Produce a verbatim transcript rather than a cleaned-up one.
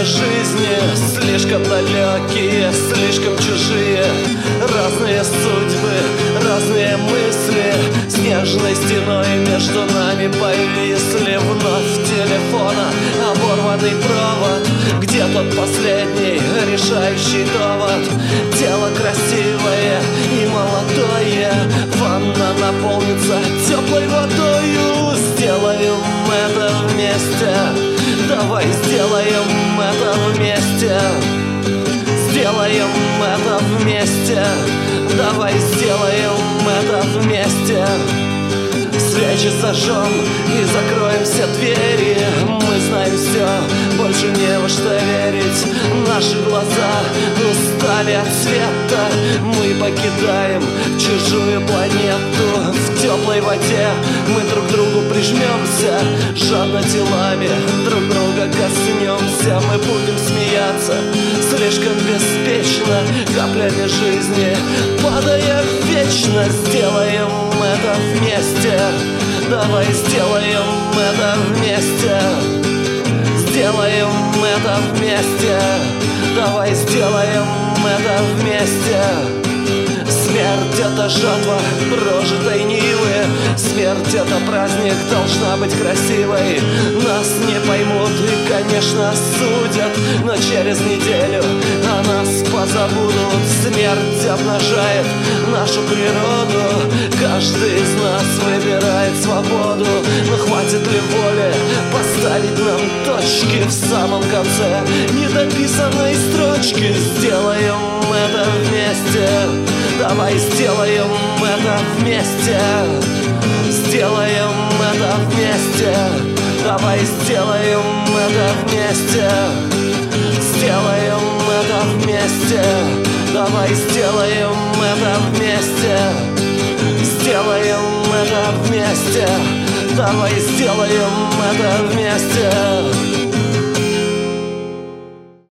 Каплями жизни, слишком далекие, слишком чужие. Разные судьбы, разные мысли, снежной стеной между нами повисли. Вновь телефона оборванный провод, где тот последний решающий довод? Тело красивое и молодое, ванна наполнится теплой водою. Сделаем это вместе, давай сделаем это вместе. Сделаем это вместе, давай сделаем это вместе. Свечи зажжем и закроем все двери. Мы знаем все, больше не во что верить. Наши глаза устали от света. Мы покидаем чужую планету. В теплой воде мы друг к другу прижмемся, жадно телами друг друга коснемся. Мы будем смеяться слишком беспечно, каплями жизни падая вечно. Сделаем это вместе, давай сделаем это вместе. Сделаем это вместе, давай сделаем это вместе. Смерть — это жатва прожитой нивы. Смерть — это праздник, должна быть красивой. Нас не поймут и, конечно, осудят, но через неделю о нас позабудут. Смерть обнажает нашу природу. Каждый из нас выбирает свободу. Но хватит ли воли поставить нам точки в самом конце недописанной строчки? Сделаем это вместе, давай сделаем это вместе. Сделаем это вместе, давай сделаем это вместе. Сделаем это вместе, давай сделаем это вместе. Сделаем это вместе, давай сделаем это вместе.